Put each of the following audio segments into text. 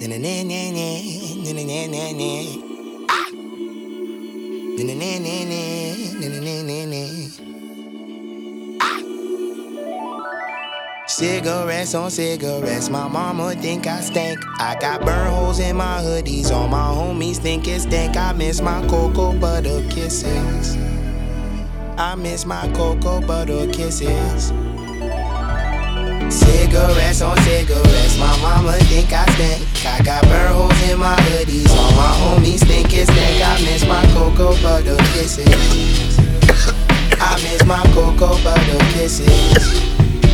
Cigarettes on cigarettes, my mama think I stink. I got burn holes in my hoodies, all my homies think it stink. I miss my cocoa butter kisses. I miss my cocoa butter kisses. Cigarettes on cigarettes, my mama think I stink. I got burn holes in my hoodies, all my homies think it stink. I miss my cocoa butter kisses. I miss my cocoa butter kisses.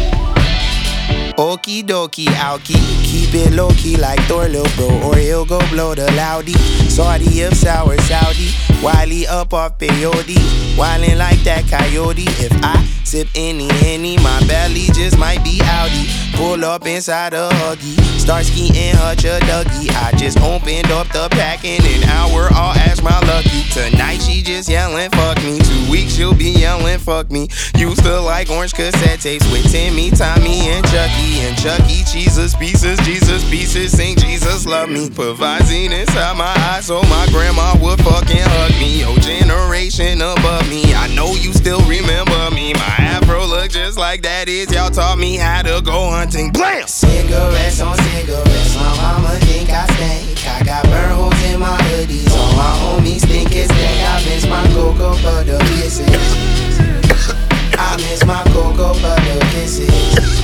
Okie dokie, alky, keep it low key like Thor, lil' bro, or he'll go blow the loudie. Saudi of sour Saudi, Wiley up off peyote, wildin' like that coyote. If I sip any Henny, my belly just might be outie. Pull up inside a Huggy, start skiing Hutch a Dougie. I just opened up the pack in an hour, I'll ask my lucky. Tonight she just yelling fuck me, 2 weeks she'll be yelling fuck me. Used to like orange cassette tapes with Timmy, Tommy, and Chucky. And Chucky, Jesus pieces, sing Jesus love me. Put Visine inside my eyes so my grandma would fucking hug me. Your generation above me, I know you still remember me. My afro look just like that is, y'all taught me how to go hunting. Blam! Cigarettes on cigarettes, my mama think I stink. I got burn holes in my hoodies, all my homies think it's stink. I miss my cocoa butter kisses. I miss my cocoa butter kisses.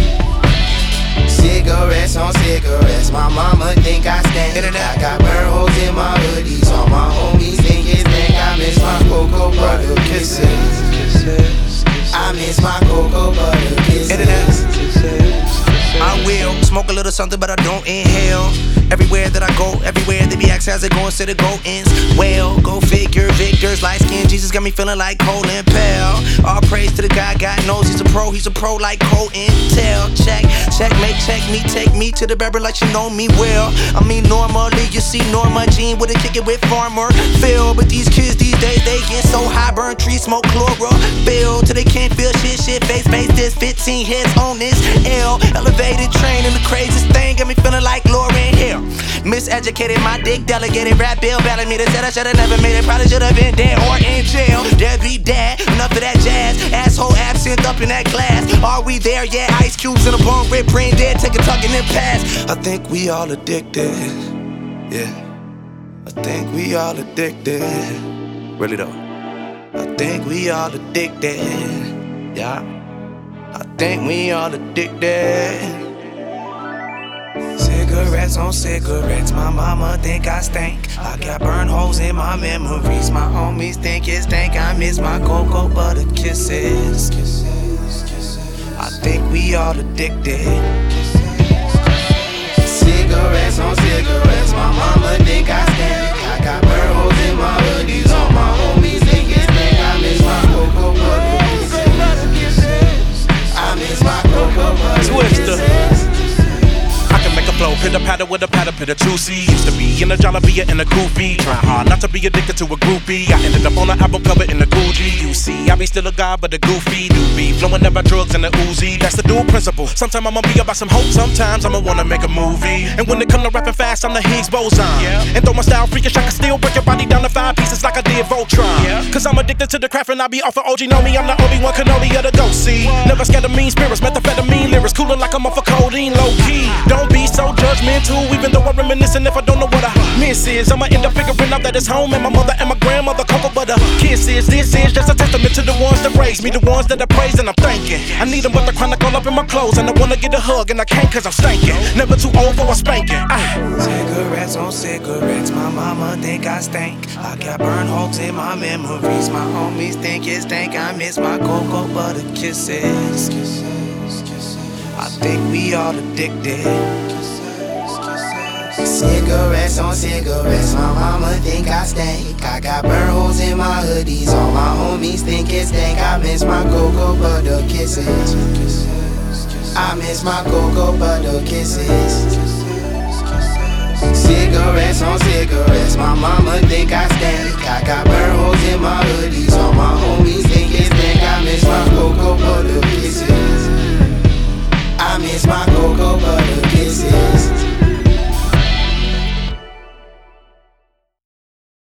Cigarettes on cigarettes, my mama think I stink. I got burn holes in my hoodies, all my homies think it's stink. I miss my cocoa butter kisses. I miss my cocoa butter kisses. I will smoke a little something, but I don't inhale. Everywhere that I go, everywhere they be asking how's it going, instead of go ins. Well, go figure, victors, light skin, Jesus got me feeling like Colin Powell. All praise to the guy, God knows he's a pro like Cole Intel. Checkmate, check me, take me to the barber like you know me well. I mean, normally you see Norma Jean with a kick it with Farmer Phil. But these kids these days, they get so high, burn trees, smoke chlorophyll till they can't feel shit, face, this 15 hits on this L. Elevated train and the craziest thing got me feeling like Lauryn Hill. Miseducated, my dick delegated, rap Bill Bellamy. They said I should've never made it, probably should've been dead or in jail. Deadbeat dad, enough of that jazz. Asshole absinthe up in that glass. Are we there? Yeah, ice cubes in a bone, rib, brain dead, take a tuck and then pass. I think we all addicted, yeah. I think we all addicted, really though. I think we all addicted, yeah. I think we all addicted. Cigarettes on cigarettes, my mama think I stink. I got burn holes in my memories, my homies think it stink. I miss my cocoa butter kisses. I think we all addicted. Cigarettes on cigarettes, my mama think I stink. I got burn holes in my hoodies, all my homies think it stink. I miss my cocoa butter kisses. I miss my cocoa butter kisses. Make a flow, pitter patter with a patter, pitter juicy. Used to be in a Jollibee and a goofy, trying hard not to be addicted to a groupie. I ended up on an album cover in the Gucci. You see, I be still a guy, but a goofy doobie, flowing about drugs and the Uzi. That's the dual principle. Sometimes I'ma be about some hope, sometimes I'ma wanna make a movie. And when it come to rapping fast, I'm the Higgs boson. And though my style freakish, I can still break your body down to 5 pieces like I did Voltron. Cause I'm addicted to the craft and I be off of OG. Know me, I'm the Obi-Wan Kenobi of the GOAT. See, never scared of mean spirits, methamphetamine lyrics, cooler like I'm off of codeine, low key. Don't be so judgmental, even though I'm reminiscing if I don't know what I miss is. I'ma end up figuring out that it's home and my mother and my grandmother cocoa butter kisses. This is just a testament to the ones that raised me, the ones that I praise and I'm thanking. I need them but the chronic all up in my clothes and I wanna get a hug and I can't cause I'm stinking. Never too old for a spanking. Cigarettes on cigarettes, my mama think I stink. I got burn holes in my memories, my homies think it stink. I miss my cocoa butter kisses. I think we all addicted. Cigarettes on cigarettes, my mama think I stink. I got burn holes in my hoodies, all my homies think it stink. I miss my cocoa butter kisses. I miss my cocoa butter kisses. Cigarettes on cigarettes, my mama think I stink. I got burn holes in my hoodies, all my homies think it stink. I miss my cocoa butter kisses.